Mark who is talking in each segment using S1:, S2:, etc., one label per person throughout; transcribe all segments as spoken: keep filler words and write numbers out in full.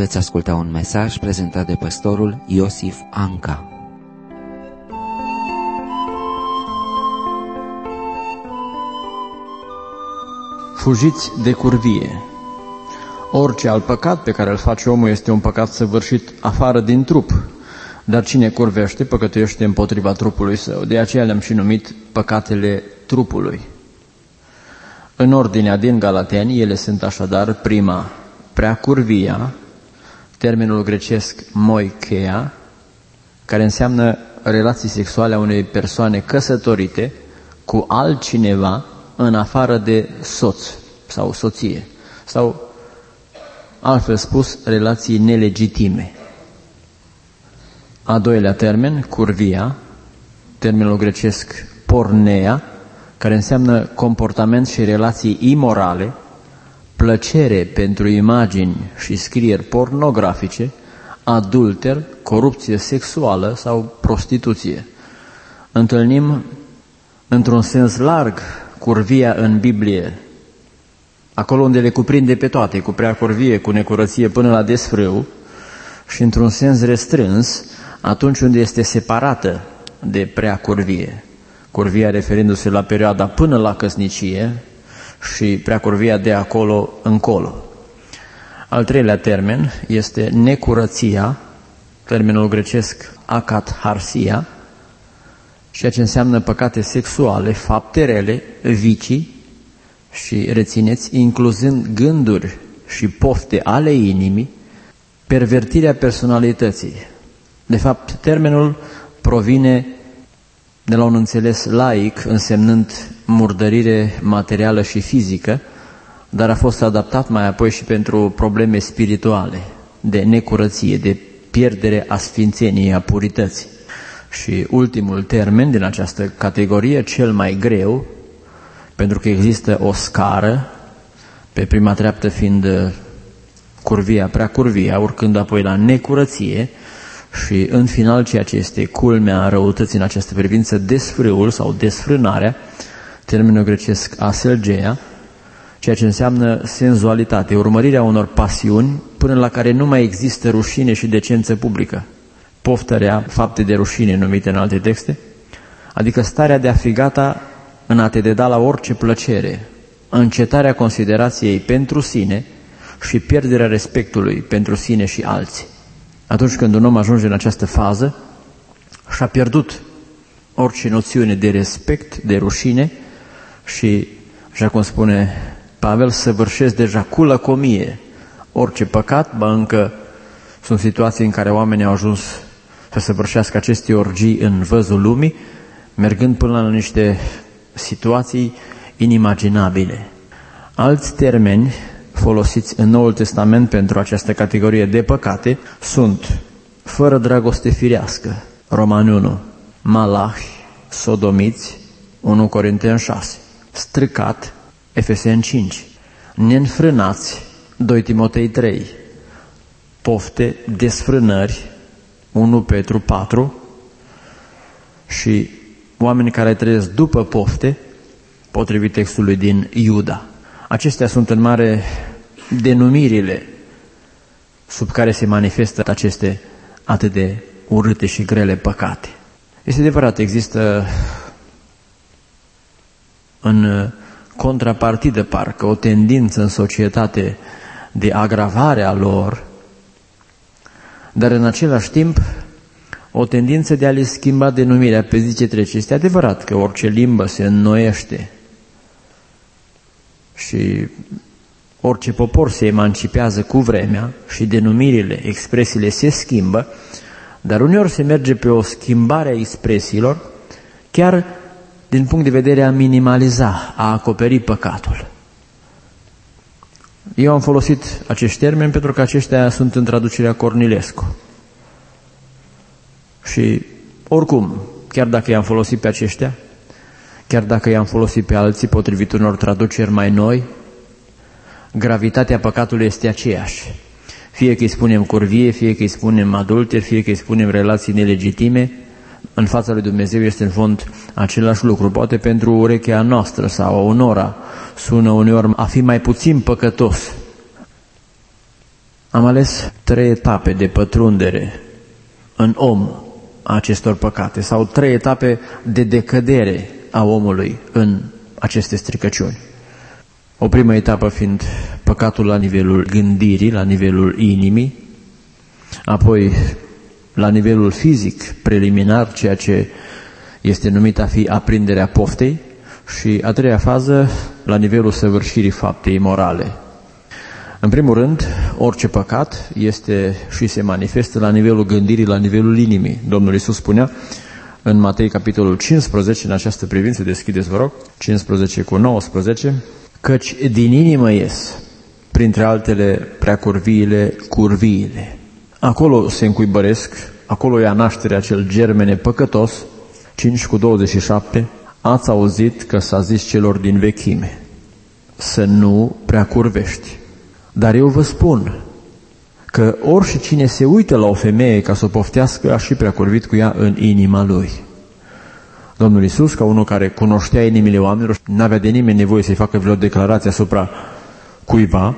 S1: veți asculta un mesaj prezentat de pastorul Iosif Anca.
S2: Fugiți de curvie. Orice alt păcat pe care îl face omul este un păcat săvârșit afară din trup, dar cine curvește, păcătuiește împotriva trupului său. De aceea le-am și numit păcatele trupului. În ordinea din Galateni, ele sunt așadar: prima, preacurvia, termenul grecesc moicheia, care înseamnă relații sexuale a unei persoane căsătorite cu altcineva în afară de soț sau soție, sau, altfel spus, relații nelegitime. A doilea termen, curvia, termenul grecesc porneia, care înseamnă comportament și relații imorale, plăcere pentru imagini și scrieri pornografice, adulter, corupție sexuală sau prostituție. Întâlnim într-un sens larg curvia în Biblie, acolo unde le cuprinde pe toate, cu preacurvie, cu necurăție până la desfrâu, și într-un sens restrâns atunci unde este separată de preacurvie. Curvia referindu-se la perioada până la căsnicie și preacurvia de acolo încolo. Al treilea termen este necurăția, termenul grecesc akatharsia, ceea ce înseamnă păcate sexuale, fapte rele, vicii și, rețineți, incluzând gânduri și pofte ale inimii, pervertirea personalității. De fapt, termenul provine de la un înțeles laic, însemnând murdărire materială și fizică, dar a fost adaptat mai apoi și pentru probleme spirituale, de necurăție, de pierdere a sfințeniei, a purității. Și ultimul termen din această categorie, cel mai greu, pentru că există o scară, pe prima treaptă fiind curvia, preacurvia, urcând apoi la necurăție, și în final, ceea ce este culmea răutății în această privință, desfrâul sau desfrânarea, termenul grecesc aselgeia, ceea ce înseamnă senzualitate, urmărirea unor pasiuni până la care nu mai există rușine și decență publică. Poftărea, fapte de rușine numite în alte texte, adică starea de a fi gata în a te deda la orice plăcere, încetarea considerației pentru sine și pierderea respectului pentru sine și alții. Atunci când un om ajunge în această fază, și-a pierdut orice noțiune de respect, de rușine și, așa cum spune Pavel, săvârșesc deja cu lăcomie orice păcat, ba încă sunt situații în care oamenii au ajuns să săvârșească aceste orgii în văzul lumii, mergând până la niște situații inimaginabile. Alți termeni folosiți în Noul Testament pentru această categorie de păcate sunt fără dragoste firească, Romani unu, malahi, sodomiți, unu Corinteni șase, strâcat, Efeseni cinci, neînfrânați, doi Timotei trei, pofte, desfrânări, unu Petru patru, și oameni care trăiesc după pofte, potrivit textului din Iuda. Acestea sunt în mare denumirile sub care se manifestă aceste atât de urâte și grele păcate. Este adevărat, există în contrapartidă parcă o tendință în societate de agravare a lor, dar în același timp o tendință de a le schimba denumirea pe zi ce trece. Este adevărat că orice limbă se înnoiește și orice popor se emancipează cu vremea și denumirile, expresiile se schimbă, dar uneori se merge pe o schimbare a expresiilor, chiar din punct de vedere a minimaliza, a acoperi păcatul. Eu am folosit acești termeni pentru că aceștia sunt în traducerea Cornilescu. Și oricum, chiar dacă i-am folosit pe aceștia, chiar dacă i-am folosit pe alții potrivit unor traduceri mai noi, gravitatea păcatului este aceeași. Fie că îi spunem curvie, fie că îi spunem adulter, fie că îi spunem relații nelegitime, în fața lui Dumnezeu este în fond același lucru. Poate pentru urechea noastră sau a unora sună uneori a fi mai puțin păcătos. Am ales trei etape de pătrundere în om a acestor păcate sau trei etape de decădere a omului în aceste stricăciuni. O primă etapă fiind păcatul la nivelul gândirii, la nivelul inimii, apoi la nivelul fizic preliminar, ceea ce este numit a fi aprinderea poftei, și a treia fază la nivelul săvârșirii faptei morale. În primul rând, orice păcat este și se manifestă la nivelul gândirii, la nivelul inimii. Domnul Iisus spunea în Matei capitolul cincisprezece, în această privință, deschideți vă rog, cincisprezece cu nouăsprezece, căci din inimă ies, printre altele, preacurviile, curviile. Acolo se încuibăresc, acolo ia nașterea cel germene păcătos. Cinci cu douăzeci și șapte, ați auzit că s-a zis celor din vechime, să nu preacurvești. Dar eu vă spun că orice cine se uită la o femeie ca să o poftească, a și preacurvit cu ea în inima lui. Domnul Iisus, ca unul care cunoștea inimile oamenilor, n-avea de nimeni nevoie să-i facă vreo declarație asupra cuiva,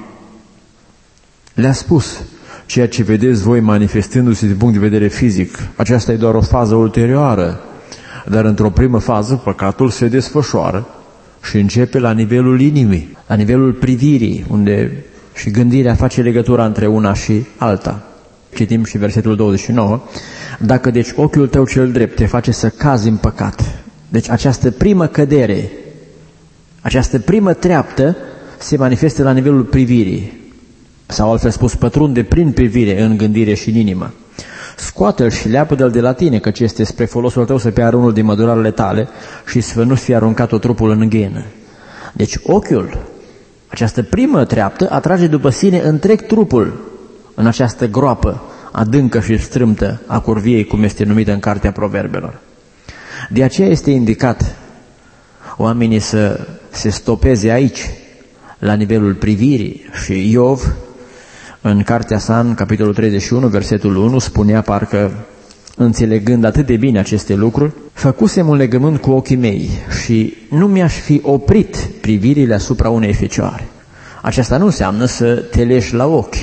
S2: le-a spus: ceea ce vedeți voi manifestându-se din punct de vedere fizic, aceasta e doar o fază ulterioară, dar într-o primă fază păcatul se desfășoară și începe la nivelul inimii, la nivelul privirii, unde și gândirea face legătura între una și alta. Citim și versetul douăzeci și nouă. Dacă deci ochiul tău cel drept te face să cazi în păcat, deci această primă cădere, această primă treaptă se manifestă la nivelul privirii, sau altfel spus, pătrunde prin privire în gândire și în inimă. Scoate-l și leapă-l de la tine, căci este spre folosul tău să piară unul din mădurarele tale și să nu fie aruncat-o trupul în ghenă. Deci ochiul, această primă treaptă, atrage după sine întreg trupul în această groapă adâncă și strâmtă a curviei, cum este numită în Cartea Proverbelor. De aceea este indicat oamenii să se stopeze aici, la nivelul privirii. Și Iov, în cartea sa, în capitolul treizeci și unu, versetul unu, spunea, parcă înțelegând atât de bine aceste lucruri, făcusem un legământ cu ochii mei și nu mi-aș fi oprit privirile asupra unei fecioare. Aceasta nu înseamnă să te leși la ochi.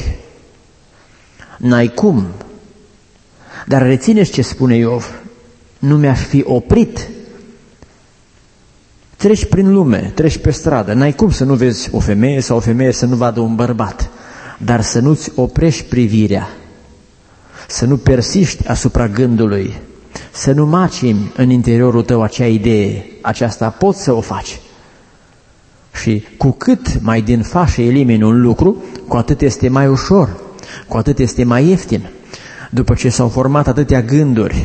S2: N-ai cum. Dar rețineți ce spune Iov: nu mi-aș fi oprit. Treci prin lume, treci pe stradă, n-ai cum să nu vezi o femeie sau o femeie să nu vadă un bărbat, dar să nu-ți oprești privirea, să nu persiști asupra gândului, să nu macimi în interiorul tău acea idee. Aceasta poți să o faci. Și cu cât mai din fașă elimini un lucru, cu atât este mai ușor, cu atât este mai ieftin. După ce s-au format atâtea gânduri,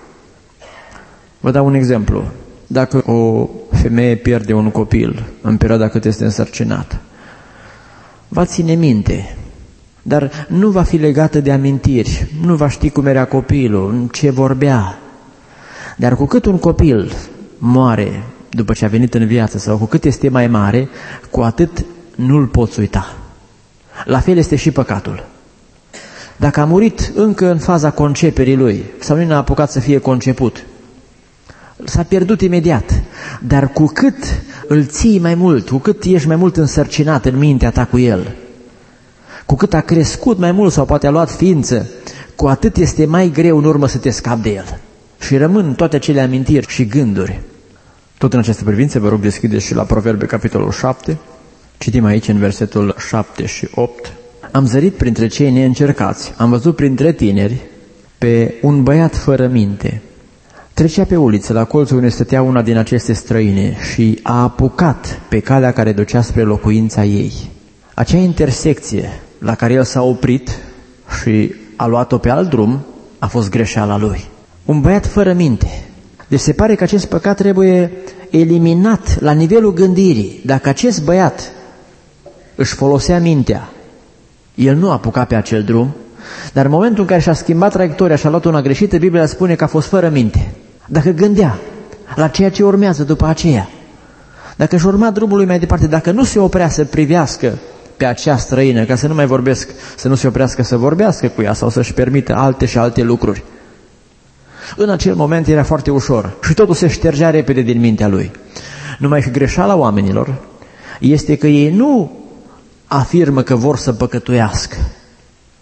S2: vă dau un exemplu. Dacă o femeie pierde un copil în perioada cât este însărcinată, va ține minte, dar nu va fi legată de amintiri, nu va ști cum era copilul, ce vorbea. Dar cu cât un copil moare după ce a venit în viață sau cu cât este mai mare, cu atât nu-l poți uita. La fel este și păcatul. Dacă a murit încă în faza conceperii lui sau nu a apucat să fie conceput, s-a pierdut imediat. Dar cu cât îl ții mai mult, cu cât ești mai mult însărcinat în mintea ta cu el, cu cât a crescut mai mult sau poate a luat ființă, cu atât este mai greu în urmă să te scapi de el. Și rămân toate acele amintiri și gânduri. Tot în această privință vă rog deschideți și la Proverbe capitolul șapte. Citim aici în versetul șapte și opt. Am zărit printre cei neîncercați, am văzut printre tineri pe un băiat fără minte. Trecea pe uliță, la colțul unde stătea una din aceste străine și a apucat pe calea care ducea spre locuința ei. Acea intersecție la care el s-a oprit și a luat-o pe alt drum a fost greșeala lui. Un băiat fără minte. Deci se pare că acest păcat trebuie eliminat la nivelul gândirii. Dacă acest băiat își folosea mintea, el nu a apucat pe acel drum, dar în momentul în care și-a schimbat traiectoria și a luat una greșită, Biblia spune că a fost fără minte. Dacă gândea la ceea ce urmează după aceea, dacă își urma drumul lui mai departe, dacă nu se oprea să privească pe acea străină, ca să nu mai vorbesc, să nu se oprească să vorbească cu ea sau să-și permită alte și alte lucruri, în acel moment era foarte ușor și totul se ștergea repede din mintea lui. Numai că greșeala oamenilor este că ei nu afirmă că vor să păcătuiască,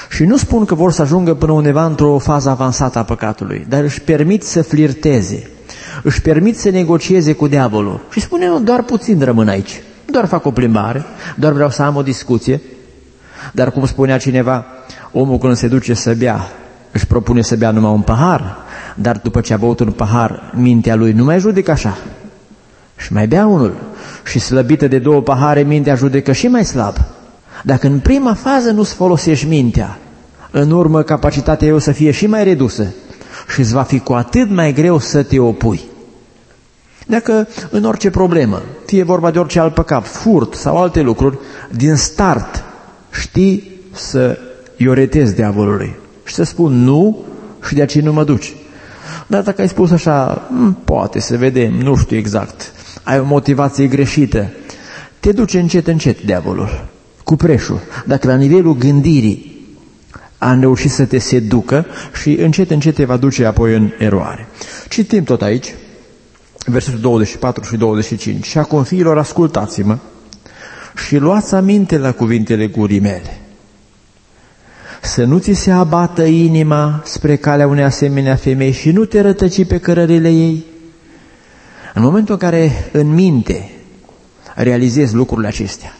S2: Și nu spun că vor să ajungă până undeva într-o fază avansată a păcatului, dar își permit să flirteze, își permit să negocieze cu diavolul. Și spune, eu doar puțin rămân aici, doar fac o plimbare, doar vreau să am o discuție. Dar cum spunea cineva, omul când se duce să bea, își propune să bea numai un pahar, dar după ce a băut un pahar, mintea lui nu mai judecă așa. Și mai bea unul. Și slăbită de două pahare, mintea judecă și mai slab. Dacă în prima fază nu-ți folosești mintea, în urmă capacitatea ei o să fie și mai redusă și îți va fi cu atât mai greu să te opui. Dacă în orice problemă, fie vorba de orice alt păcat, furt sau alte lucruri, din start știi să ioretezi diavolului și să spun nu și de aceea nu mă duci. Dar dacă ai spus așa, poate să vedem, nu știu exact, ai o motivație greșită, te duce încet, încet diavolul, cu preșul. Dacă la nivelul gândirii a reușit să te seducă și încet, încet te va duce apoi în eroare. Citim tot aici, versetul douăzeci și patru și douăzeci și cinci. Și acum, fiilor, ascultați-mă și luați aminte la cuvintele gurii mele. Să nu ți se abată inima spre calea unei asemenea femei și nu te rătăci pe cărările ei. În momentul în care în minte realizezi lucrurile acestea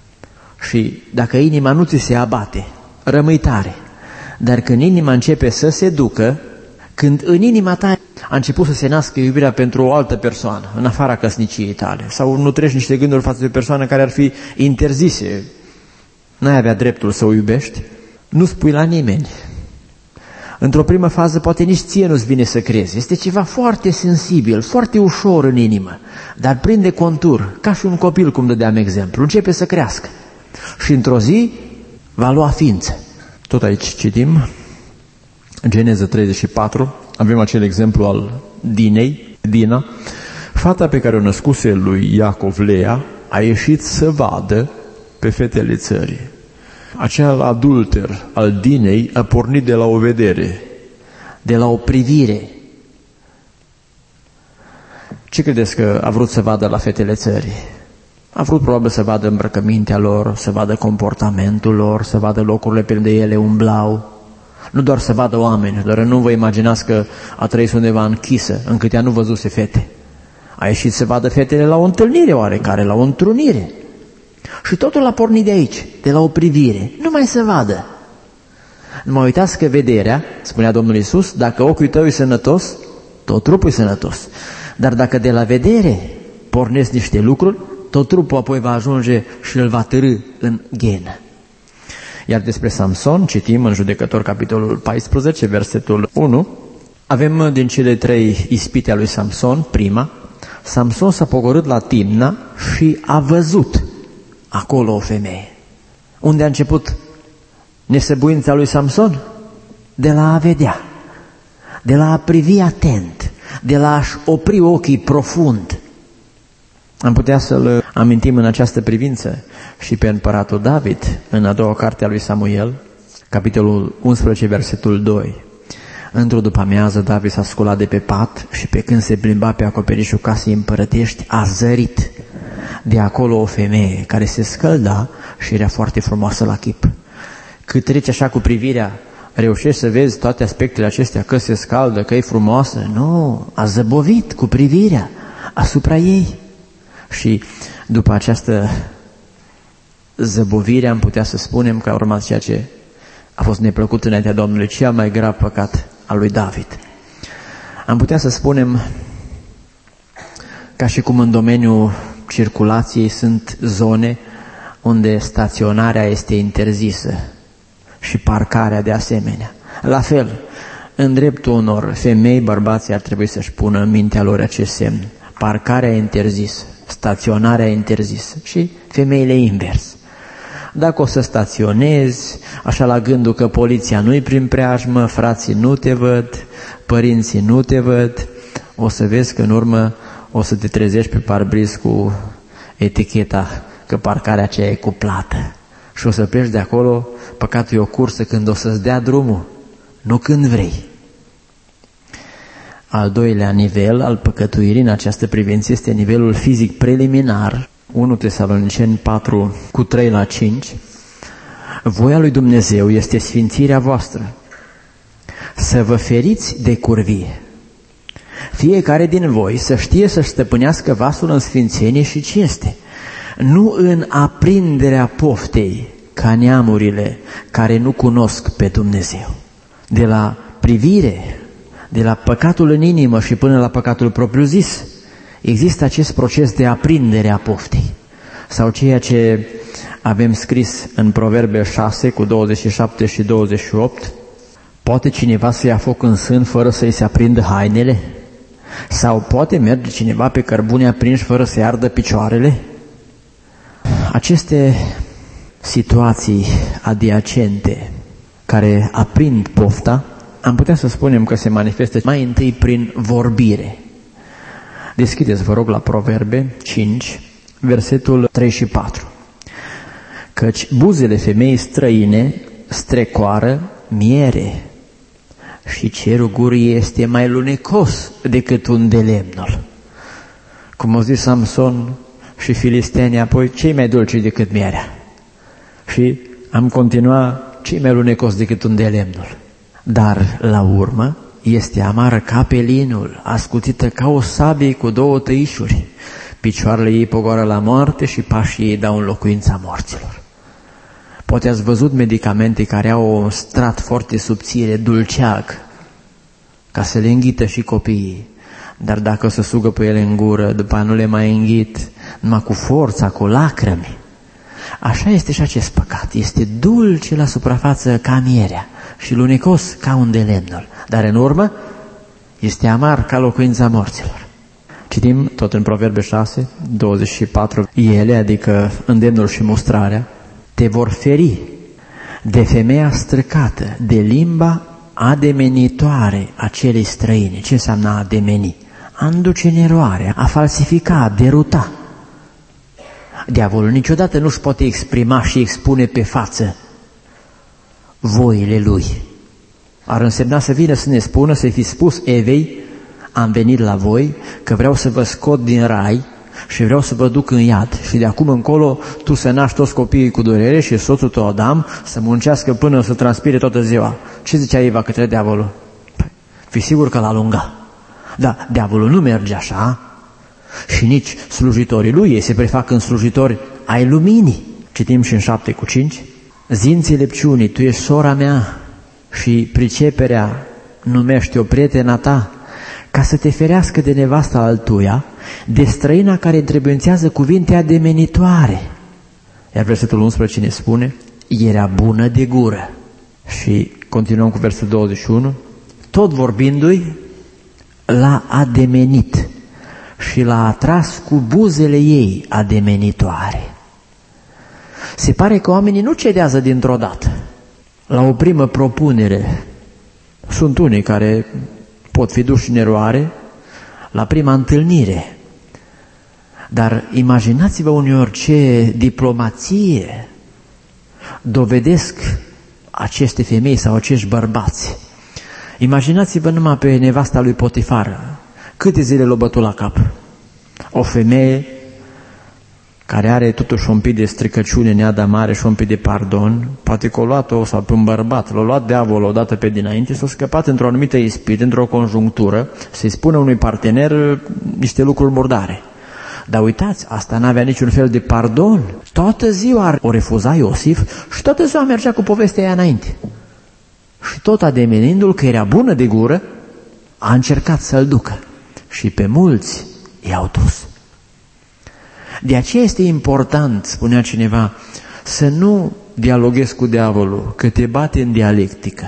S2: și dacă inima nu ți se abate, rămâi tare. Dar când inima începe să se ducă, când în inima ta a început să se nască iubirea pentru o altă persoană, în afara căsniciei tale, sau nu treci niște gânduri față de o persoană care ar fi interzise, n-ai avea dreptul să o iubești, nu spui la nimeni. Într-o primă fază poate nici ție nu-ți vine să crezi. Este ceva foarte sensibil, foarte ușor în inimă, dar prinde contur, ca și un copil, cum dădeam exemplu, începe să crească. Și într-o zi va lua ființă. Tot aici citim, Geneza treizeci și patru, avem acel exemplu al Dinei, Dina, fata pe care o născuse lui Iacov, Lea, a ieșit să vadă pe fetele țării. Acel adulter al Dinei a pornit de la o vedere, de la o privire. Ce credeți că a vrut să vadă la fetele țării? A vrut probabil să vadă îmbrăcămintea lor, să vadă comportamentul lor, să vadă locurile pe unde ele umblau. Nu doar să vadă oameni, doar nu vă imaginați că a trăit undeva închisă, încât ea nu văzuse fete. A ieșit să vadă fetele la o întâlnire oarecare, la o întrunire. Și totul a pornit de aici, de la o privire, numai să vadă. Nu mă uitați că vederea, spunea Domnul Iisus, dacă ochiul tău e sănătos, tot trupul e sănătos. Dar dacă de la vedere pornesc niște lucruri, tot trupul apoi va ajunge și îl va târî în ghenă. Iar despre Samson, citim în Judecători, capitolul paisprezece, versetul unu, avem din cele trei ispite a lui Samson, prima, Samson s-a pogorât la Timna și a văzut acolo o femeie. Unde a început nesăbuința lui Samson? De la a vedea, de la a privi atent, de la a-și opri ochii profund. Am putea să-l amintim în această privință și pe împăratul David, în a doua carte a lui Samuel, capitolul unsprezece, versetul doi. Într-o după-amiază, David s-a sculat de pe pat și pe când se plimba pe acoperișul casei împărătești, a zărit de acolo o femeie care se scălda și era foarte frumoasă la chip. Cât treci așa cu privirea, reușești să vezi toate aspectele acestea, că se scaldă, că e frumoasă? Nu, a zăbovit cu privirea asupra ei. Și după această zăbovire am putea să spunem că a urmat ceea ce a fost neplăcut înaintea Domnului, cel mai grav păcat al lui David. Am putea să spunem, ca și cum în domeniul circulației sunt zone unde staționarea este interzisă și parcarea de asemenea. La fel, în dreptul unor femei, bărbații ar trebui să-și pună în mintea lor acest semn. Parcarea e interzisă, staționarea e interzisă și femeile invers. Dacă o să staționezi, așa la gândul că poliția nu-i prin preajmă, frații nu te văd, părinții nu te văd, o să vezi că în urmă o să te trezești pe parbriz cu eticheta că parcarea aceea e cu plată. Și o să pleci de acolo, păcatul e o cursă când o să-ți dea drumul, nu când vrei. Al doilea nivel al păcătuirii în această privință este nivelul fizic preliminar, unu Tesaloniceni patru, cu trei la cinci, Voia lui Dumnezeu este sfințirea voastră, să vă feriți de curvie. Fiecare din voi să știe să-și stăpânească vasul în sfințenie și cinste, nu în aprinderea poftei, ca neamurile care nu cunosc pe Dumnezeu. De la privire, de la păcatul în inimă și până la păcatul propriu-zis, există acest proces de aprindere a poftei. Sau ceea ce avem scris în Proverbe șase cu douăzeci și șapte și douăzeci și opt, poate cineva să ia foc în sân fără să-i se aprindă hainele? Sau poate merge cineva pe cărbune aprinși fără să-i ardă picioarele? Aceste situații adiacente care aprind pofta, am putea să spunem că se manifestă mai întâi prin vorbire. Deschideți, vă rog, la Proverbe cinci, versetul trei și patru. Căci buzele femeii străine strecoară miere și cerul gurii este mai lunecos decât un de lemnul. Cum au zis Samson și filistenii, apoi cei mai dulci decât mierea. Și am continuat, cei mai lunecos decât un de lemnul. Dar la urmă este amară ca pelinul, ascutită ca o sabie cu două tăișuri. Picioarele ei pogoară la moarte și pașii ei dau în locuința morților. Poate ați văzut medicamente care au un strat foarte subțire, dulceag, ca să le înghită și copiii. Dar dacă o să sugă pe ele în gură, după aia nu le mai înghit, numai cu forța, cu lacrimi. Așa este și acest păcat. Este dulce la suprafață ca mierea și lunecos ca un de lemnul. Dar în urmă este amar ca locuința morților. Citim tot în Proverbe șase, douăzeci și patru. Ele, adică îndemnul și mustrarea, te vor feri de femeia străcată, de limba ademenitoare a celei străine. Ce înseamnă a ademeni? A înduce în eroare, a falsifica, a deruta. Diavolul niciodată nu-și poate exprima și expune pe față voile lui. Ar însemna să vină să ne spună, să-i fi spus Evei, am venit la voi, că vreau să vă scot din rai și vreau să vă duc în iad și de acum încolo tu să naști toți copiii cu durere și soțul tău Adam să muncească până să transpire toată ziua. Ce zicea Eva către diavolul? Păi, fi sigur că l-a lungat. Dar diavolul nu merge așa și nici slujitorii lui, ei se prefac în slujitori ai luminii. Citim și în șapte cu cinci. Zi înțelepciunii, tu ești sora mea și priceperea numește-o prietena ta, ca să te ferească de nevasta altuia, de străina care întrebuințează cuvinte ademenitoare. Iar versetul unsprezece ne spune, era bună de gură. Și continuăm cu versetul douăzeci și unu, tot vorbindu-i, l-a ademenit și l-a atras cu buzele ei ademenitoare. Se pare că oamenii nu cedează dintr-o dată la o primă propunere. Sunt unii care pot fi duși în eroare la prima întâlnire. Dar imaginați-vă uneori ce diplomație dovedesc aceste femei sau acești bărbați. Imaginați-vă numai pe nevasta lui Potifar. Câte zile l-a bătut la cap? O femeie care are totuși un pic de stricăciune în ea, dar mare și un pic de pardon, poate că o luat-o, sau pe un bărbat, l-a luat diavolul odată pe dinainte, s-a scăpat într-o anumită ispită, într-o conjunctură, să-i spună unui partener niște lucruri murdare. Dar uitați, asta n-avea niciun fel de pardon. Toată ziua o refuza Iosif și toată ziua mergea cu povestea ea înainte. Și tot ademenindu-l că era bună de gură, a încercat să-l ducă. Și pe mulți i-au dus. De aceea este important, spunea cineva, să nu dialoghezi cu diavolul, că te bate în dialectică.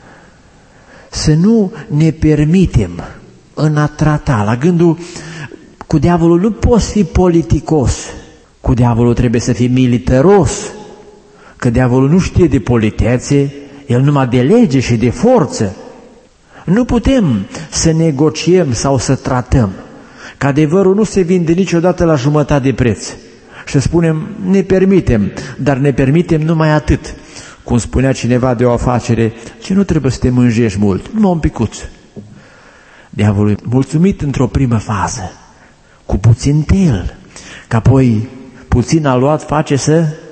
S2: Să nu ne permitem în a trata, la gândul, cu diavolul nu poți fi politicos, cu diavolul trebuie să fii militaros, că diavolul nu știe de politețe, el numai de lege și de forță. Nu putem să negociem sau să tratăm, că adevărul nu se vinde niciodată la jumătate de preț. Și spunem, ne permitem, dar ne permitem numai atât. Cum spunea cineva de o afacere, ce nu trebuie să te mânjești mult, numai un picuț. Diavolul e mulțumit într-o primă fază, cu puțin tel, că apoi puțin aluat face să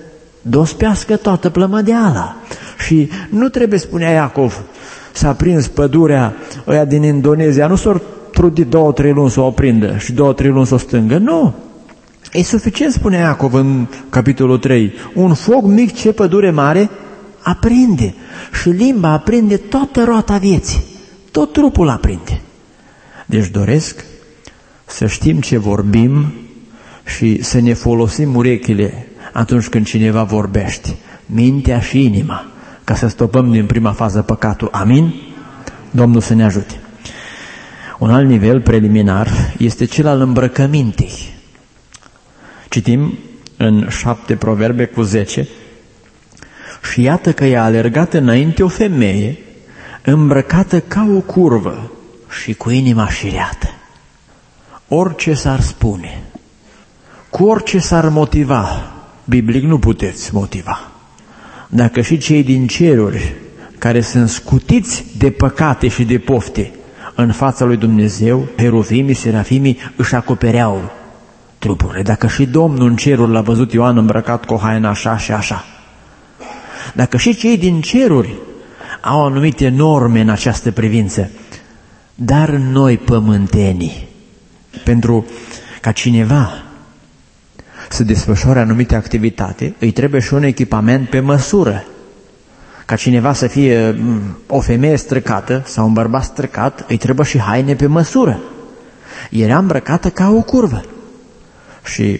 S3: dospească toată plămădeala. Și nu trebuie, spunea Iacov, s-a prins pădurea ăia din Indonezia, nu s-au trudit două, trei luni să o prindă și două, trei luni să o stângă, nu. E suficient, spunea Iacov în capitolul trei, un foc mic ce pădure mare aprinde și limba aprinde toată roata vieții, tot trupul aprinde. Deci doresc să știm ce vorbim și să ne folosim urechile atunci când cineva vorbește, mintea și inima, ca să stopăm din prima fază păcatul. Amin? Domnul să ne ajute. Un alt nivel preliminar este cel al îmbrăcămintei. Citim în șapte Proverbe cu zece, și iată că i-a alergat înainte o femeie îmbrăcată ca o curvă și cu inima șireată. Orice s-ar spune, cu orice s-ar motiva, biblic nu puteți motiva. Dacă și cei din ceruri, care sunt scutiți de păcate și de pofte, în fața lui Dumnezeu, heruvimii, serafimii își acopereau trupurile. Dacă și Domnul în ceruri l-a văzut Ioan îmbrăcat cu o haină așa și așa, dacă și cei din ceruri au anumite norme în această privință, dar noi pământenii, pentru ca cineva să desfășoare anumite activitate, îi trebuie și un echipament pe măsură. Ca cineva să fie o femeie străcată sau un bărbat străcat, îi trebuie și haine pe măsură. Era îmbrăcată ca o curvă. Și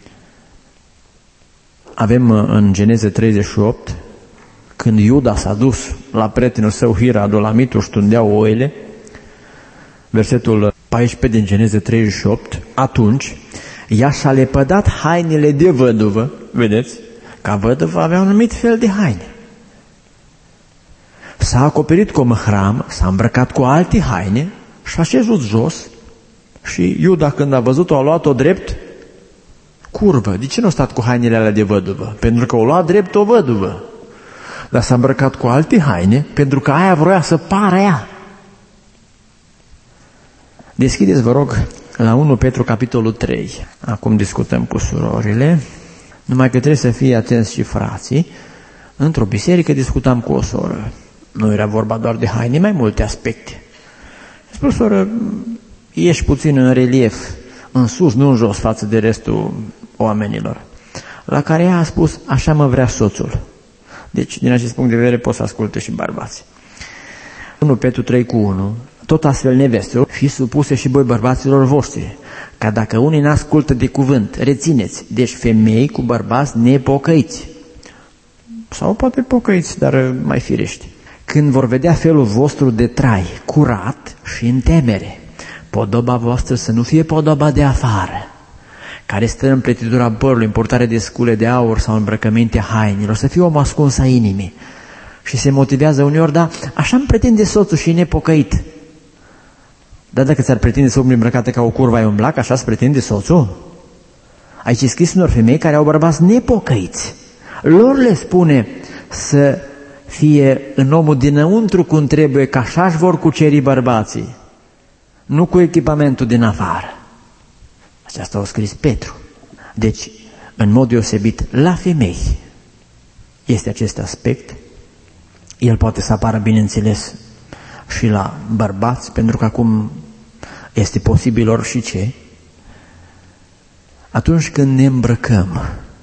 S3: avem în Geneze treizeci și opt, când Iuda s-a dus la prietenul său Hira, Adolamitul, și tundeau oile, versetul paisprezece din Geneze treizeci și opt, atunci ea și-a lepădat hainele de văduvă, vedeți, ca văduvă avea un anumit fel de haine. S-a acoperit cu o măhramă, s-a îmbrăcat cu alte haine și a șezut jos și Iuda, când a văzut-o, a luat-o drept curvă. De ce nu a stat cu hainele alea de văduvă? Pentru că o lua drept o văduvă. Dar s-a îmbrăcat cu alte haine pentru că aia vroia să pară ea. Deschideți, vă rog, la unu Petru, capitolul trei. Acum discutăm cu surorile. Numai că trebuie să fie atenți și frații. Într-o biserică discutam cu o soră. Nu era vorba doar de haine, mai multe aspecte. Spune, soră, ești puțin în relief, în sus, nu în jos, față de restul oamenilor. La care ea a spus, așa mă vrea soțul. Deci, din acest punct de vedere, pot să asculte și bărbații. unu Petru trei cu unu, tot astfel nevestelor, fiți supuse și voi bărbaților voștri, ca dacă unii n-ascultă de cuvânt, rețineți, deci femei cu bărbați nepocăiți. Sau poate pocăiți, dar mai firești. Când vor vedea felul vostru de trai, curat și în temere, podoba voastră să nu fie podoba de afară, care stă în pletitura părului, în purtare de scule de aur sau îmbrăcăminte hainelor, să fie om ascuns a inimii. Și se motivează uneori, da, așa îmi pretinde soțul și e nepocăit. Dar dacă ți-ar pretinde să umbli îmbrăcată ca o curvă, ai umbla, că așa îți pretinde soțul? Aici e scris unor femei care au bărbați nepocăiți. Lor le spune să fie în omul dinăuntru cum trebuie, că așa își vor cuceri bărbații, nu cu echipamentul din afară. Aceasta a scris Petru. Deci, în mod deosebit, la femei este acest aspect. El poate să apară, bineînțeles, și la bărbați, pentru că acum este posibil orice. Atunci când ne îmbrăcăm,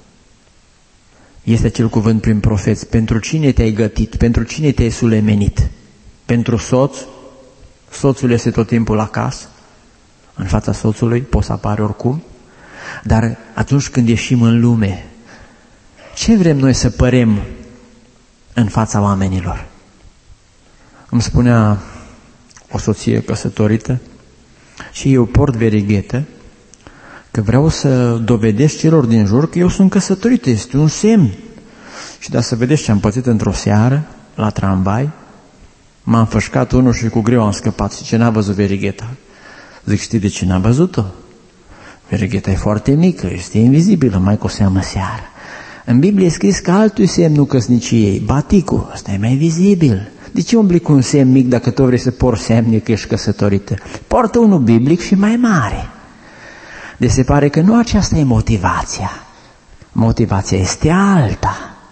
S3: este acel cuvânt prin profeți, pentru cine te-ai gătit, pentru cine te-ai sulemenit? Pentru soț? Soțul este tot timpul acasă, în fața soțului, poți să apare oricum, dar atunci când ieșim în lume, ce vrem noi să părem în fața oamenilor? Îmi spunea o soție căsătorită și eu port verighetă, că vreau să dovedesc celor din jur că eu sunt căsătorită, este un semn. Și da, să vedeți ce am pățit într-o seară, la tramvai, m-a înfășcat unul și cu greu am scăpat. Și ce n-a văzut verigheta? Zic, știi de ce n-a văzut-o? Verigheta e foarte mică, este invizibilă, mai cu seamă seară. În Biblie e scris că altul semnul căsniciei, baticul, ăsta e mai vizibil. De ce umbli cu un semn mic dacă tu vrei să porți semne că ești căsătorită? Portă unul biblic și mai mare. Deci se pare că nu aceasta e motivația. Motivația este alta.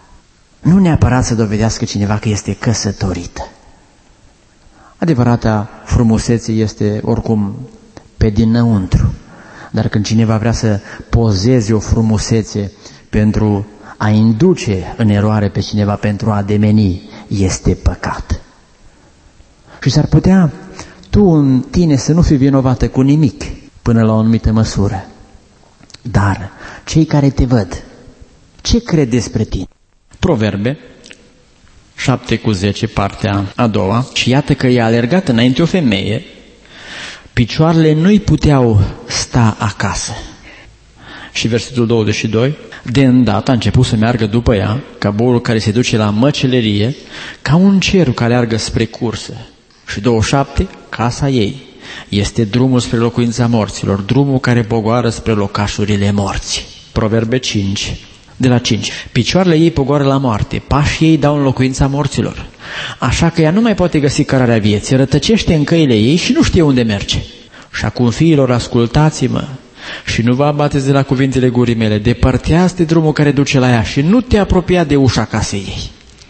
S2: Nu neapărat să dovedească cineva că este căsătorită. Adevărata frumusețe este oricum pe dinăuntru. Dar când cineva vrea să pozeze o frumusețe pentru a induce în eroare pe cineva, pentru a ademeni, este păcat. Și s-ar putea tu în tine să nu fii vinovată cu nimic până la o anumită măsură. Dar cei care te văd, ce cred despre tine? Proverbe șapte cu zece, partea a doua. Și iată că i-a alergat înainte o femeie, picioarele nu-i puteau sta acasă. Și versetul douăzeci și doi. De îndată a început să meargă după ea, ca boul care se duce la măcelerie, ca un cerul care alergă spre cursă. Și douăzeci și șapte. Casa ei este drumul spre locuința morților, drumul care pogoară spre locașurile morții. Proverbe cinci. De la cinci. Picioarele ei pogoară la moarte, pașii ei dau în locuința morților. Așa că ea nu mai poate găsi cărarea vieții, rătăcește în căile ei și nu știe unde merge. Și acum, fiilor, ascultați-mă și nu vă abateți de la cuvintele gurii mele, depărtează de drumul care duce la ea și nu te apropia de ușa casei ei.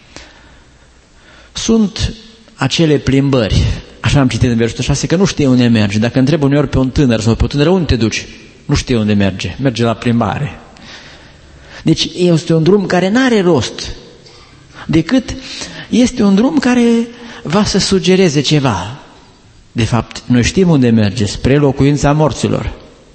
S2: Sunt acele plimbări, așa am citit în versetul șase, că nu știe unde merge. Dacă întreb uneori pe un tânăr sau pe o tânără, unde te duci? Nu știe unde merge, merge la plimbare. Deci este un drum care n-are rost, decât este un drum care va să sugereze ceva. De fapt, noi știm unde merge, spre locuința morților.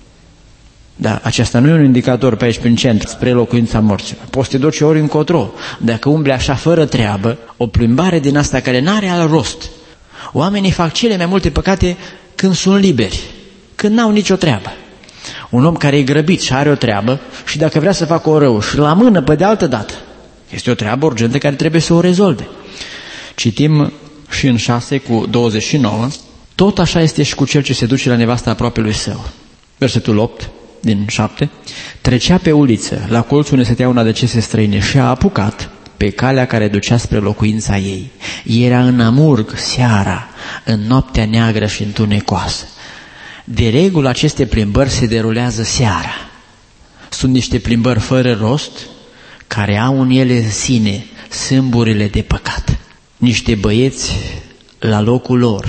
S2: Dar aceasta nu e un indicator pe aici, prin centru, spre locuința morților. Poți să te duci ori încotro. Dacă umbli așa fără treabă, o plimbare din asta care n-are alt rost. Oamenii fac cele mai multe păcate când sunt liberi, când n-au nicio treabă. Un om care e grăbit și are o treabă și dacă vrea să facă o rău și la mână pe de altă dată, este o treabă urgentă care trebuie să o rezolve. Citim și în șase cu douăzeci și nouă, tot așa este și cu cel ce se duce la nevasta aproapelui său. Versetul opt din șapte, trecea pe uliță, la colțul unde stătea una de cese străine și a apucat pe calea care ducea spre locuința ei. Era în amurg seara, în noaptea neagră și întunecoasă. De regulă aceste plimbări se derulează seara. Sunt niște plimbări fără rost, care au în ele în sine sâmburile de păcat. Niște băieți la locul lor.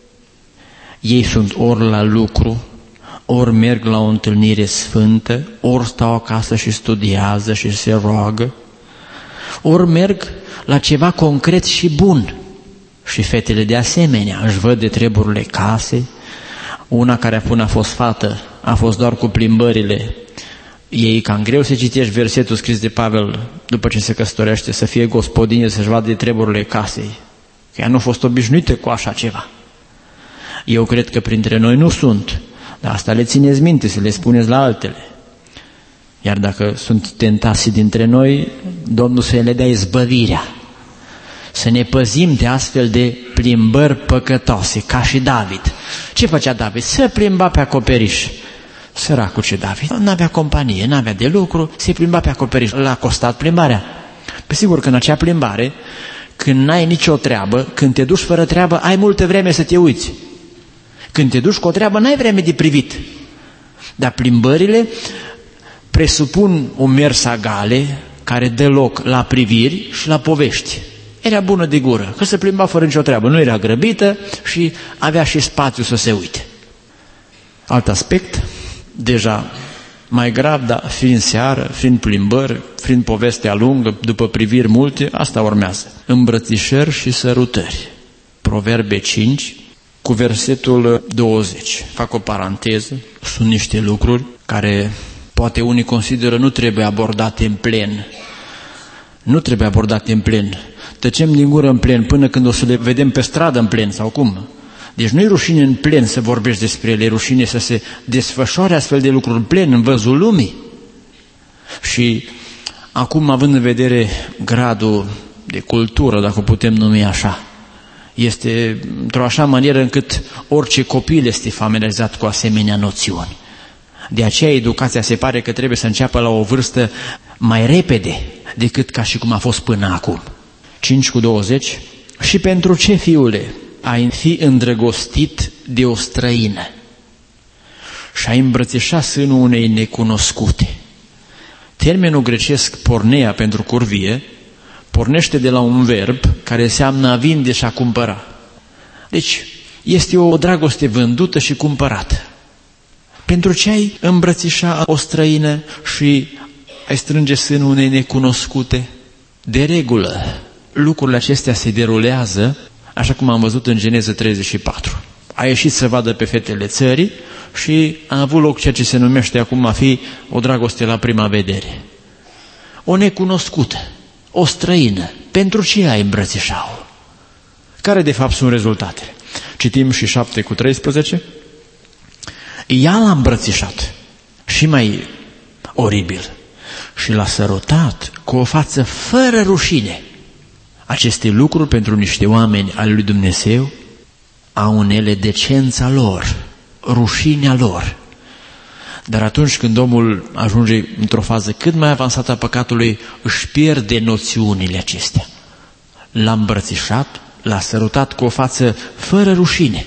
S2: Ei sunt ori la lucru, ori merg la o întâlnire sfântă, ori stau acasă și studiază și se roagă, ori merg la ceva concret și bun. Și fetele de asemenea își văd de treburile casei. Una care până a fost fată a fost doar cu plimbările ei, cam greu să citești versetul scris de Pavel după ce se căsătorește, să fie gospodină, să-și vadă de treburile casei, că ea nu a fost obișnuită cu așa ceva. Eu cred că printre noi nu sunt, dar asta le țineți minte, să le spuneți la altele. Iar dacă sunt tentați dintre noi, Domnul să le dea izbăvirea, să ne păzim de astfel de plimbări păcătoase, ca și David. Ce făcea David? Se plimba pe acoperiș. Săracul ce David, n-avea companie, n-avea de lucru, se plimba pe acoperiș. L-a costat plimbarea. Pe sigur că în acea plimbare, când n-ai nicio treabă, când te duci fără treabă, ai multă vreme să te uiți. Când te duci cu o treabă, n-ai vreme de privit. Dar plimbările presupun un mers agale care dă loc la priviri și la povești. Era bună de gură, că se plimba fără nicio treabă, nu era grăbită și avea și spațiu să se uite. Alt aspect, deja mai grav, dar fiind seară, fiind plimbări, fiind povestea lungă, după priviri multe, asta urmează. Îmbrățișări și sărutări. Proverbe cinci, cu versetul douăzeci. Fac o paranteză, sunt niște lucruri care poate unii consideră nu trebuie abordate în plen. Nu trebuie abordate în plen. Tăcem din gură în plen până când o să le vedem pe stradă în plen sau cum. Deci nu e rușine în plen să vorbești despre ele, e rușine să se desfășoare astfel de lucruri în plen, în văzul lumii. Și acum, având în vedere gradul de cultură, dacă putem numi așa, este într-o așa manieră încât orice copil este familiarizat cu asemenea noțiuni. De aceea educația se pare că trebuie să înceapă la o vârstă mai repede decât ca și cum a fost până acum. cinci cu douăzeci. Și pentru ce, fiule, ai fi îndrăgostit de o străină și ai îmbrățișa sânul unei necunoscute? Termenul grecesc pornea pentru curvie
S3: pornește de la un verb care înseamnă a vinde și a cumpăra. Deci este o dragoste vândută și cumpărată. Pentru ce ai îmbrățișa o străină și ai strânge sânul unei necunoscute? De regulă, lucrurile acestea se derulează, așa cum am văzut în Geneză treizeci și patru. A ieșit să vadă pe fetele țării și a avut loc ceea ce se numește acum a fi o dragoste la prima vedere. O necunoscută, o străină, pentru ce ai îmbrățișa-o? Care de fapt sunt rezultatele? Citim și șapte cu treisprezece. Ea l-a îmbrățișat și mai oribil și l-a sărutat cu o față fără rușine. Aceste lucruri pentru niște oameni al lui Dumnezeu au în ele decența lor, rușinea lor. Dar atunci când omul ajunge într-o fază cât mai avansată a păcatului, își pierde noțiunile acestea. L-a îmbrățișat, l-a sărutat cu o față fără rușine.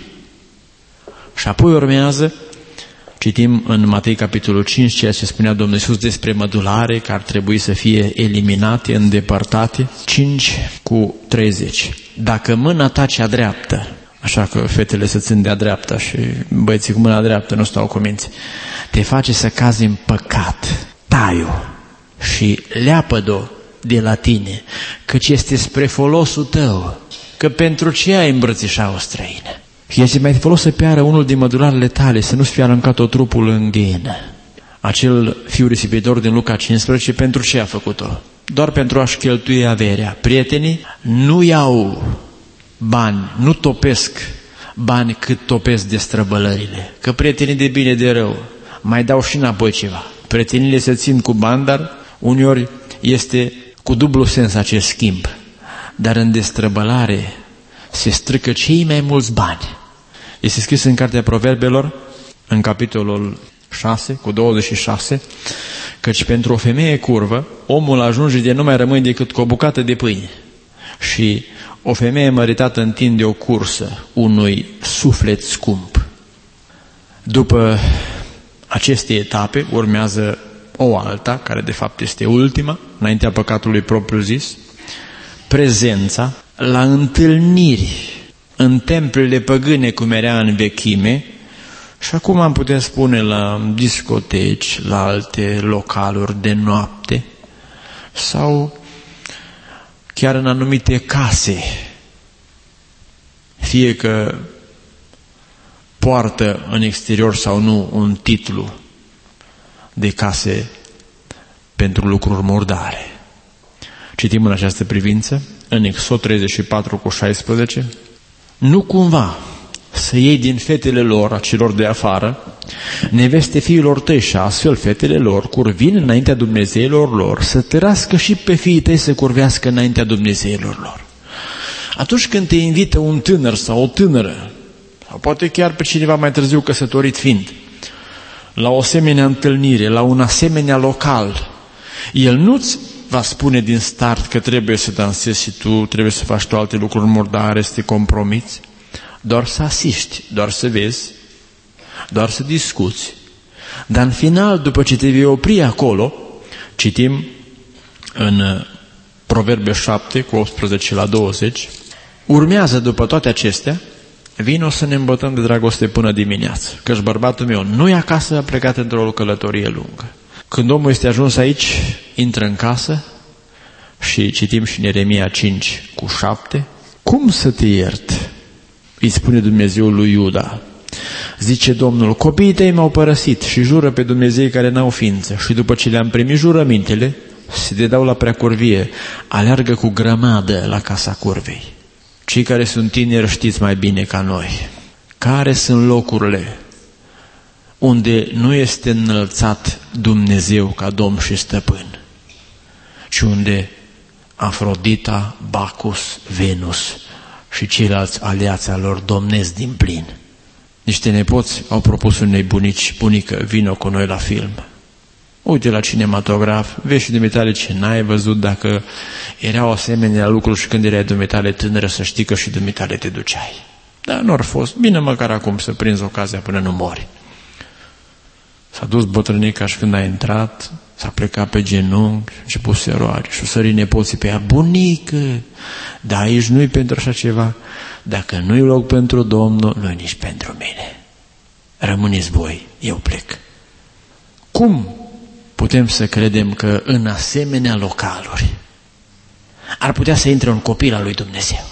S3: Și apoi urmează, citim în Matei capitolul cinci, ceea ce spunea Domnul Iisus despre mădulare, că ar trebui să fie eliminate, îndepărtate. cinci cu treizeci. Dacă mâna ta cea dreaptă, așa că fetele se țin de-a dreapta și băieții cu mâna dreaptă nu stau cu minți, te face să cazi în păcat, tai-o și leapă-o de la tine, căci este spre folosul tău, că pentru ce ai îmbrățișa o străină? Și este mai folos să piară unul din mădularele tale, să nu-ți fie aruncat-o trupul în ghenă. Acel fiu risipitor din Luca cincisprezece, pentru ce a făcut-o? Doar pentru a-și cheltui averea. Prietenii nu iau bani, nu topesc bani cât topesc destrăbălările. Că prietenii de bine de rău mai dau și înapoi ceva. Prietenile se țin cu bani, dar uneori este cu dublu sens acest schimb. Dar în destrăbălare se strică cei mai mulți bani. Este scris în Cartea Proverbelor, în capitolul șase, cu douăzeci și șase, căci pentru o femeie curvă, omul ajunge de nu mai rămâne decât cu o bucată de pâine. Și o femeie măritată întinde o cursă unui suflet scump. După aceste etape urmează o alta, care de fapt este ultima, înaintea păcatului propriu-zis, prezența la întâlniri în templele păgâne cum era în vechime și acum am putea spune la discoteci, la alte localuri de noapte sau chiar în anumite case, fie că poartă în exterior sau nu un titlu de case pentru lucruri murdare. Citim în această privință, în Exod treizeci și patru cu șaisprezece, nu cumva să iei din fetele lor, a celor de afară, neveste fiilor tăi și astfel fetele lor curvin înaintea Dumnezeilor lor, să tărască și pe fiii tăi să curvească înaintea Dumnezeilor lor. Atunci când te invită un tânăr sau o tânără, sau poate chiar pe cineva mai târziu căsătorit fiind, la o asemenea întâlnire, la un asemenea local, el nu-ți va spune din start că trebuie să dansezi și tu, trebuie să faci tu alte lucruri murdare, să te compromiți, doar să asisti, doar să vezi, doar să discuți. Dar în final, după ce te vei opri acolo, citim în Proverbe șapte, cu optsprezece la douăzeci, urmează după toate acestea, vino să ne îmbătăm de dragoste până dimineață, căci bărbatul meu nu e acasă, a plecat într-o călătorie lungă. Când omul este ajuns aici, intră în casă și citim și în Ieremia cinci cu șapte, cum să te iert? Îi spune Dumnezeu lui Iuda. Zice Domnul, copiii tăi m-au părăsit și jură pe Dumnezei care n-au ființă și după ce le-am primit jurămintele, se dedau la preacurvie, aleargă cu grămadă la casa curvei. Cei care sunt tineri știți mai bine ca noi. Care sunt locurile unde nu este înălțat Dumnezeu ca Domn și Stăpân, ci unde Afrodita, Bacchus, Venus și ceilalți aliați al lor domnesc din plin. Niște nepoți au propus unei bunici, bunică, vino cu noi la film. Uite la cinematograf, vezi și dumitale ce n-ai văzut, dacă erau asemenea lucruri și când erai dumitale tânără, să știi că și dumitale te duceai. Dar nu ar fost, bine măcar acum să prinzi ocazia până nu mori. S-a dus bătrânica și când a intrat, S-a plecat pe genunchi, a început să roage și o sări nepoții pe ea. Bunică, dar aici nu-i pentru așa ceva. Dacă nu-i loc pentru Domnul, nu-i nici pentru mine. Rămâneți voi, eu plec. Cum putem să credem că în asemenea localuri ar putea să intre un copil al lui Dumnezeu?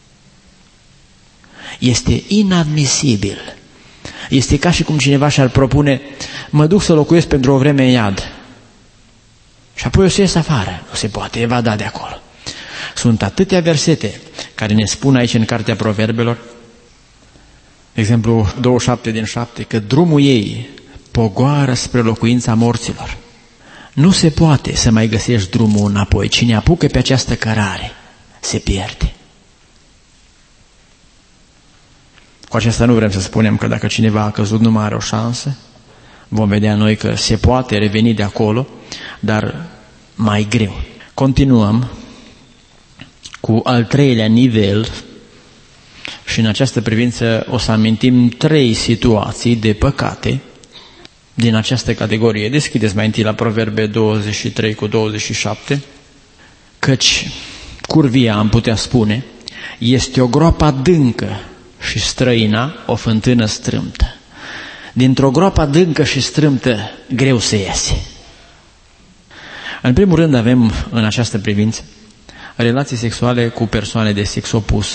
S3: Este inadmisibil. Este ca și cum cineva și-ar propune: mă duc să locuiesc pentru o vreme în iad și apoi o să ies afară. Nu se poate, va da de acolo. Sunt atâtea versete care ne spun aici în Cartea Proverbelor, de exemplu douăzeci și șapte din șapte, că drumul ei pogoară spre locuința morților. Nu se poate să mai găsești drumul înapoi. Cine apucă pe această cărare se pierde. Cu aceasta nu vrem să spunem că dacă cineva a căzut nu mai are o șansă. Vom vedea noi că se poate reveni de acolo, dar mai greu. Continuăm cu al treilea nivel și în această privință o să amintim trei situații de păcate din această categorie. Deschideți mai întâi la Proverbe douăzeci și trei cu douăzeci și șapte, căci curvia, am putea spune, este o groapă adâncă și străina o fântână strâmtă. Dintr-o groapă adâncă și strâmtă greu se iese. În primul rând avem în această privință relații sexuale cu persoane de sex opus,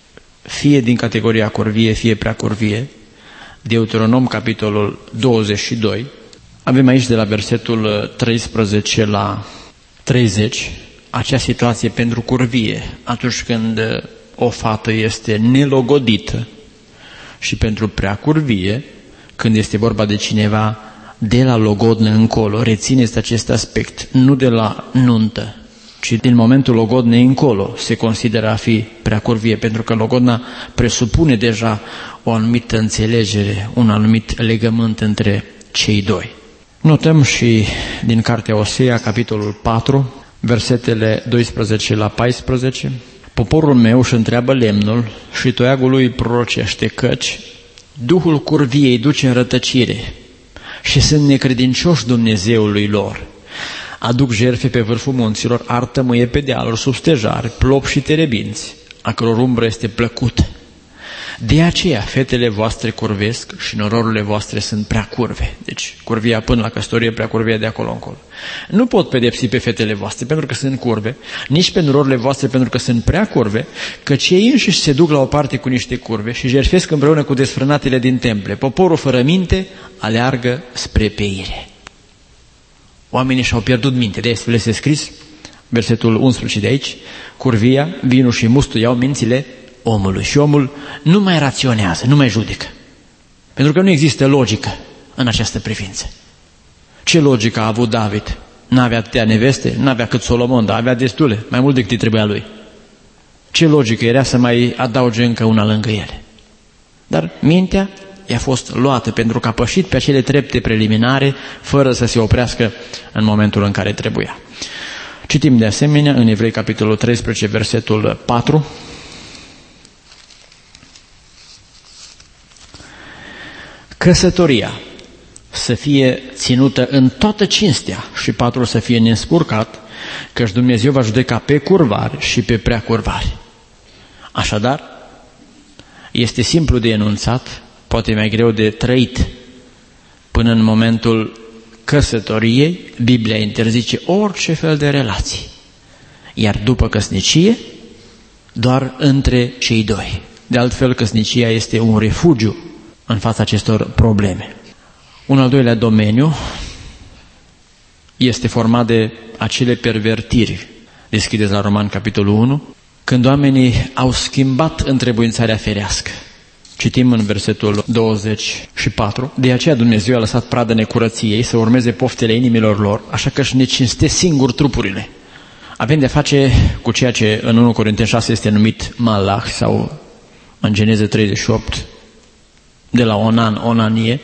S3: fie din categoria curvie, fie prea curvie. Deuteronom, capitolul douăzeci și doi, avem aici de la versetul treisprezece la treizeci acea situație pentru curvie, atunci când o fată este nelogodită, și pentru prea curvie, când este vorba de cineva de la logodnă încolo. Rețineți acest aspect, nu de la nuntă, ci din momentul logodnei încolo se consideră a fi prea curvie, pentru că logodna presupune deja o anumită înțelegere, un anumit legământ între cei doi. Notăm și din Cartea Osea, capitolul patru, versetele doisprezece la paisprezece. Poporul meu își întreabă lemnul și toiagul lui prorocește, căci duhul curviei duce în rătăcire și sunt necredincioși Dumnezeului lor. Aduc jertfe pe vârful munților, ard tămâie pe dealuri, sub stejari, plop și terebinți, a căror umbră este plăcută. De aceea fetele voastre curvesc și nororurile voastre sunt prea curve. Deci curvia până la căsătorie, prea curvia de acolo încolo. Nu pot pedepsi pe fetele voastre pentru că sunt curve, nici pe nororurile voastre pentru că sunt prea curve, căci ei înșiși se duc la o parte cu niște curve și jertfesc împreună cu desfrânatele din temple. Poporul fără minte aleargă spre peire. Oamenii și-au pierdut minte. De astfel este scris, versetul unsprezece de aici, curvia, vinul și mustul iau mințile omului și omul nu mai raționează, nu mai judecă. Pentru că nu există logică în această privință. Ce logică a avut David? N-avea atâtea neveste, n-avea cât Solomon, dar avea destule, mai mult decât îi trebuia lui. Ce logică era să mai adauge încă una lângă ele? Dar mintea i-a fost luată pentru că a pășit pe acele trepte preliminare fără să se oprească în momentul în care trebuia. Citim de asemenea în Evrei capitolul treisprezece, versetul patru. Căsătoria să fie ținută în toată cinstea și patrul să fie nespurcat, căci Dumnezeu va judeca pe curvari și pe prea curvari. Așadar, este simplu de enunțat, poate mai greu de trăit. Până în momentul căsătoriei, Biblia interzice orice fel de relații. Iar după căsnicie, doar între cei doi. De altfel, căsnicia este un refugiu în fața acestor probleme. Un al doilea domeniu este format de acele pervertiri. Deschideți la Roman, capitolul unu, când oamenii au schimbat întrebuințarea ferească. Citim în versetul douăzeci și patru, de aceea Dumnezeu a lăsat pradă necurăției să urmeze poftele inimilor lor, așa că își necinste singur trupurile. Avem de face cu ceea ce în unu Corinteni șase este numit malach sau în Geneze treizeci și opt, de la onan, onanie,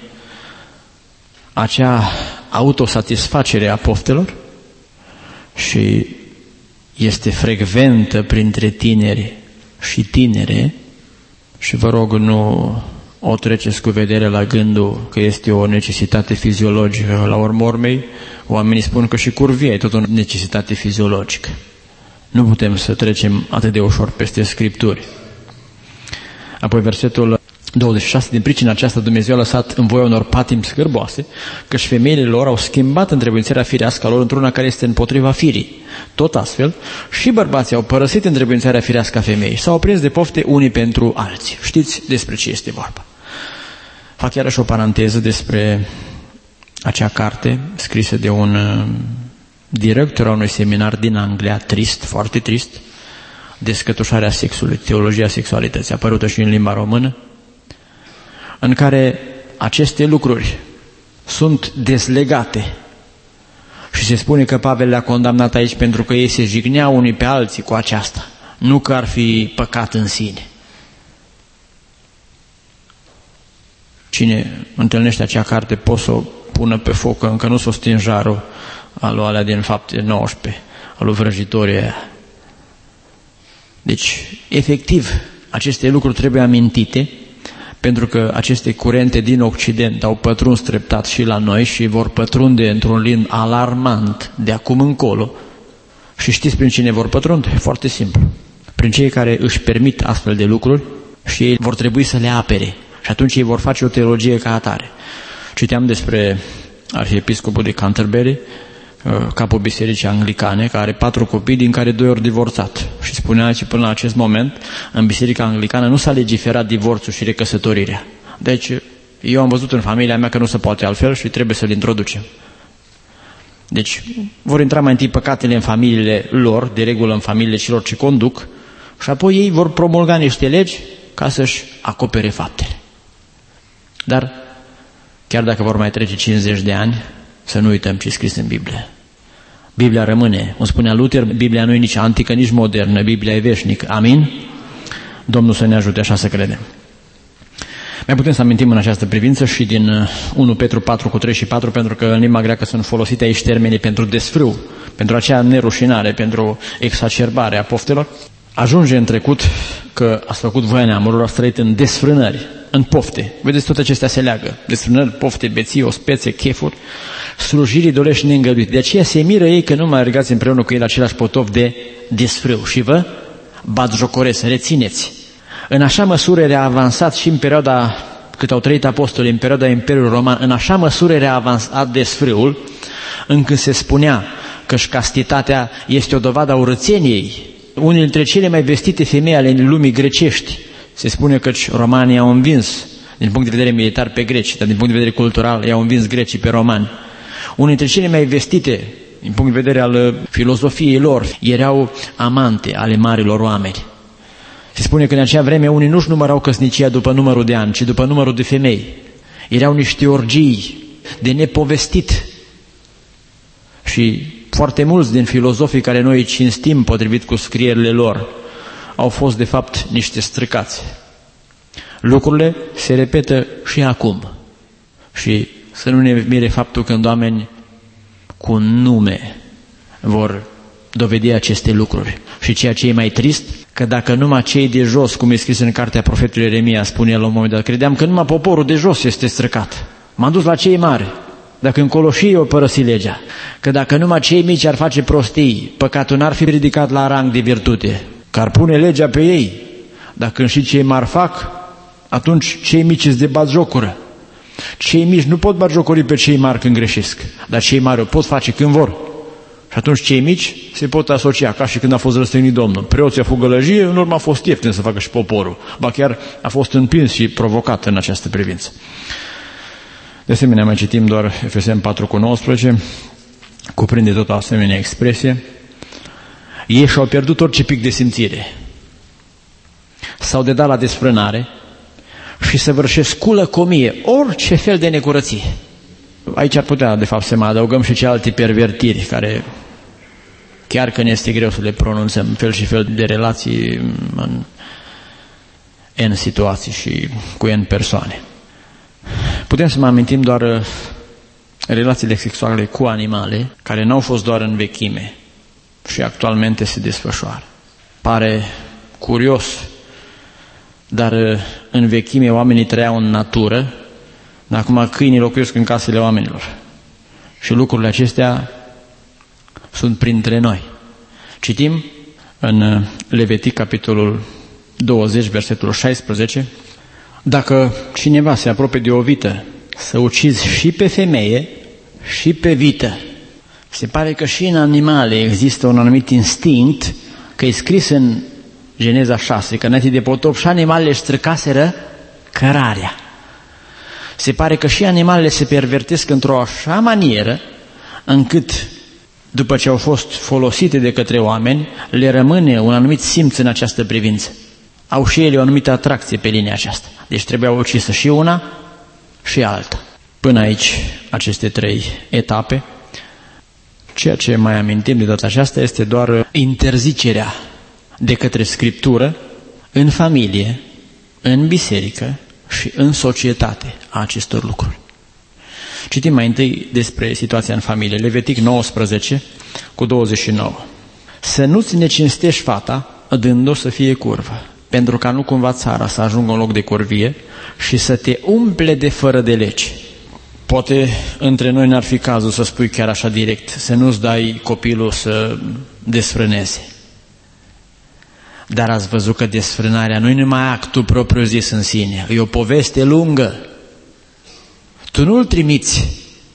S3: acea autosatisfacere a poftelor, și este frecventă printre tineri și tinere, și vă rog nu o treceți cu vedere la gândul că este o necesitate fiziologică. La urmă urmei,
S2: Oamenii spun că și curvia e tot o necesitate fiziologică. Nu putem să trecem atât de ușor peste Scripturi. Apoi versetul douăzeci și șase, din pricina aceasta Dumnezeu a lăsat în voia unor patimi scârboase, căci femeile lor au schimbat întrebuințarea firească a lor într-una care este împotriva firii. Tot astfel, și bărbații au părăsit întrebuințarea firească a femeii, s-au prins de pofte unii pentru alții. Știți despre ce este vorba. Fac iarăși o paranteză despre acea carte scrisă de un director a unui seminar din Anglia, trist, foarte trist, Descătușarea sexului, teologia sexualității, apărută și în limba română, în care aceste lucruri sunt dezlegate și se spune că Pavel le-a condamnat aici pentru că ei se jigneau unii pe alții cu aceasta, nu că ar fi păcat în sine. Cine întâlnește acea carte poate să o pună pe foc, că încă nu s-o stins jarul al lui alea din Fapte nouăsprezece, al lui vrăjitorii aia. Deci, efectiv, aceste lucruri trebuie amintite, pentru că aceste curente din Occident au pătruns treptat și la noi și vor pătrunde într-un limb alarmant de acum încolo. Și știți prin cine vor pătrunde? Foarte simplu. Prin cei care își permit astfel de lucruri și ei vor trebui să le apere. Și atunci ei vor face o teologie ca atare. Citeam despre arhiepiscopul de Canterbury, capul bisericii anglicane, care are patru copii, din care doi ori divorțat. Și spunea că până la acest moment, în biserica anglicană nu s-a legiferat divorțul și recăsătorirea. Deci, eu am văzut în familia mea că nu se poate altfel și trebuie să-l introducem. Deci, vor intra mai întâi păcatele în familiile lor, de regulă în familiile celor ce conduc, și apoi ei vor promulga niște legi ca să-și acopere faptele. Dar, chiar dacă vor mai trece cincizeci de ani, să nu uităm ce e scris în Biblie. Biblia rămâne. Cum spunea Luther, Biblia nu e nici antică, nici modernă. Biblia e veșnică. Amin? Domnul să ne ajute așa să credem. Mai putem să amintim în această privință și din unu Petru patru cu trei și patru, pentru că în limba greacă sunt folosite aici termenii pentru desfrâu, pentru acea nerușinare, pentru exacerbare a poftelor. Ajunge în trecut că ați făcut voia neamurilor, ați trăit în desfrânări, în pofte. Vedeți, toate acestea se leagă. Desfrânări, pofte, beții, ospețe, chefuri, slujiri dolești neîngăduite. De aceea se miră ei că nu mai alergați împreună cu ei la același potov de desfrâu. Și vă batjocoresc, rețineți. În așa măsură era avansat și în perioada cât au trăit apostolii, în perioada Imperiului Roman, în așa măsură era avansat desfrâul, încât se spunea că și castitatea este o dovadă a urățeniei. Unele dintre cele mai vestite femei ale lumii grecești, se spune că romanii au învins din punct de vedere militar pe greci, dar din punct de vedere cultural i-au învins grecii pe romani. Unele dintre cele mai vestite din punct de vedere al filozofiei lor erau amante ale marilor oameni. Se spune că în acea vreme unii nu-și numărau căsnicia după numărul de ani, ci după numărul de femei. Erau niște orgii de nepovestit. Și foarte mulți din filozofii care noi îi cinstim potrivit cu scrierile lor au fost de fapt niște străcați. Lucrurile se repetă și acum. Și să nu ne mire faptul când oameni cu nume vor dovedi aceste lucruri. Și ceea ce e mai trist, că dacă numai cei de jos, cum e scris în cartea profetului Ieremia, spune el la un moment dat, credeam că numai poporul de jos este străcat. M-am dus la cei mari. Dacă încolo și eu părăsi legea, că dacă numai cei mici ar face prostii, păcatul n-ar fi ridicat la rang de virtute, că ar pune legea pe ei. Dacă și cei mari fac, atunci cei mici îți de batjocură. Cei mici nu pot batjocori pe cei mari când greșesc, dar cei mari o pot face când vor. Și atunci cei mici se pot asocia, ca și când a fost răstignit Domnul. Preoții a făcut gălăgie, în urmă a fost ieftin să facă și poporul. Ba chiar a fost împins și provocat în această privință. De asemenea, mai citim doar Efeseni patru cu nouăsprezece, cuprinde tot o asemenea expresie. Ei și-au pierdut orice pic de simțire. S-au dedat la desfrânare și săvârșesc cu lăcomie orice fel de necurăție. Aici ar putea, de fapt, să mai adăugăm și celelalte pervertiri, care chiar că ne este greu să le pronunțăm, fel și fel de relații în N situații și cu N persoane. Putem să mai amintim doar relațiile sexuale cu animale, care n-au fost doar în vechime și actualmente se desfășoară. Pare curios, dar în vechime oamenii trăiau în natură, dar acum câinii locuiesc în casele oamenilor. Și lucrurile acestea sunt printre noi. Citim în Levitic, capitolul douăzeci, versetul șaisprezece, dacă cineva se apropie de o vită să ucizi și pe femeie și pe vită, se pare că și în animale există un anumit instinct, că e scris în Geneza șase, că înainte de potop și animalele își străcaseră cărarea. Se pare că și animalele se pervertesc într-o așa manieră încât după ce au fost folosite de către oameni, le rămâne un anumit simț în această privință. Au și ele o anumită atracție pe linia aceasta. Deci trebuia ucisă și una și alta. Până aici, aceste trei etape. Ceea ce mai amintim de data aceasta este doar interzicerea de către Scriptură în familie, în biserică și în societate a acestor lucruri. Citim mai întâi despre situația în familie. Levitic nouăsprezece cu douăzeci și nouă. Să nu-ți necinstești fata, dând-o să fie curvă, pentru ca nu cumva țara să ajungă un loc de curvie și să te umple de fără de lege. Poate între noi n-ar fi cazul să spui chiar așa direct, să nu-ți dai copilul să desfrâneze. Dar ați văzut că desfrânarea nu e numai actul propriu-zis în sine, e o poveste lungă. Tu nu-l trimiți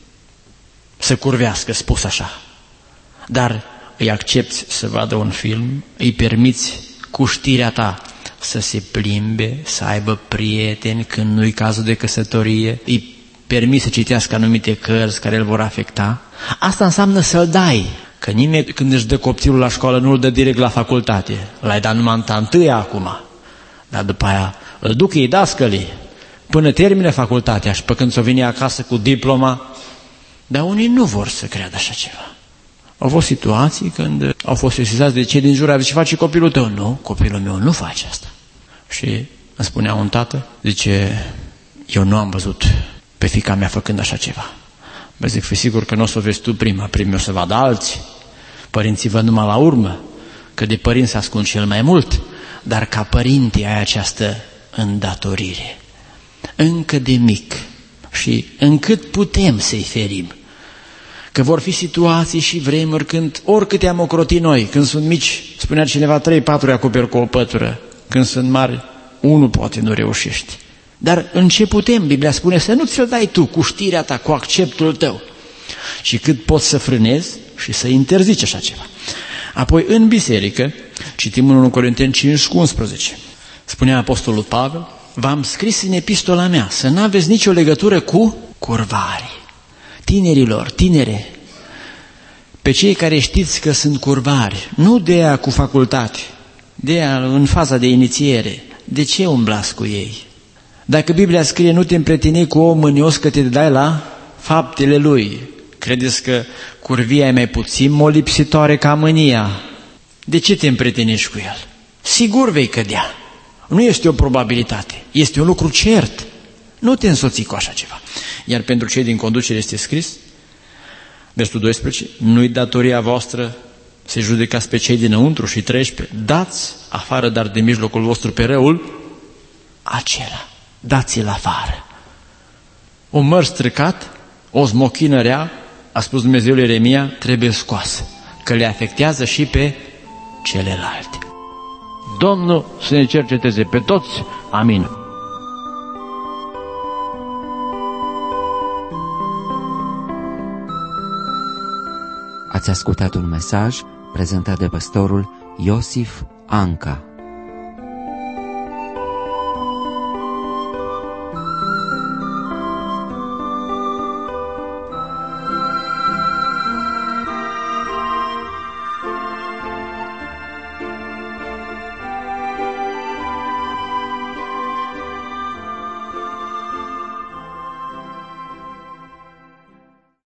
S2: să curvească, spus așa, dar îi accepți să vadă un film, îi permiți cu știrea ta să se plimbe, să aibă prieteni când nu-i cazul de căsătorie, îi permiți să citească anumite cărți care îl vor afecta. Asta înseamnă să-l dai, că nimeni când își dă copilul la școală nu îl dă direct la facultate, l-ai dat numai în întâia acum, dar după aia îl duc ei dascălii până termină facultatea și pe când s-o vine acasă cu diploma. Dar unii nu vor să creadă așa ceva. Au fost situații când au fost sesizați de cei din jur, ce face copilul tău? Nu, copilul meu nu face asta. Și îmi spunea un tată, zice, eu nu am văzut pe fiica mea făcând așa ceva. Bă, zic, fii sigur că nu o să o vezi tu prima, primii o să vadă alții. Părinții văd numai la urmă, că de părinți se ascund cel mai mult, dar ca părinte ai această îndatorire. Încă de mic și încât putem să-i ferim. Că vor fi situații și vremuri când oricâte am ocrotit noi, când sunt mici, spunea cineva, trei, patru acoperi cu o pătură, când sunt mari, unul poate nu reușești. Dar în ce putem? Biblia spune să nu ți-l dai tu cu știrea ta, cu acceptul tău. Și cât poți să frânezi și să interzici așa ceva. Apoi în biserică, citim în unu Corinteni cinci cu unsprezece, spunea apostolul Pavel, v-am scris în epistola mea să n-aveți nicio legătură cu curvari. Tinerilor, tinere, pe cei care știți că sunt curvari, nu de aia cu facultate, de aia în faza de inițiere, de ce umblați cu ei? Dacă Biblia scrie nu te împretini cu om mânios că te dai la faptele lui, credeți că curvia e mai puțin molipsitoare ca mânia? De ce te împretinești cu el? Sigur vei cădea. Nu este o probabilitate, este un lucru cert. Nu te însoți cu așa ceva. Iar pentru cei din conducere este scris, versetul doisprezece, nu-i datoria voastră să judecați pe cei dinăuntru și treisprezece, dați afară dar de mijlocul vostru pe răul acela, dați-l afară. Un măr stricat, o smochină rea, a spus Dumnezeu lui Ieremia, trebuie scoasă, că le afectează și pe celelalte. Domnul să ne cerceteze pe toți. Amin.
S1: Ați ascultat un mesaj prezentat de pastorul Iosif Anca.